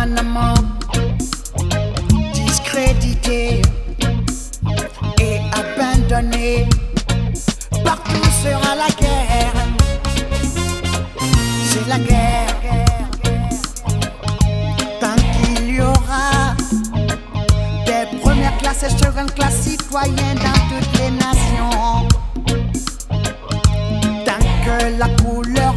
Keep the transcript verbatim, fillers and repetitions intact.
permanemment discrédité et abandonné. Partout sera la guerre, c'est la guerre. Tant qu'il y aura des premières classes et secondes classes citoyennes dans toutes les nations, tant que la couleur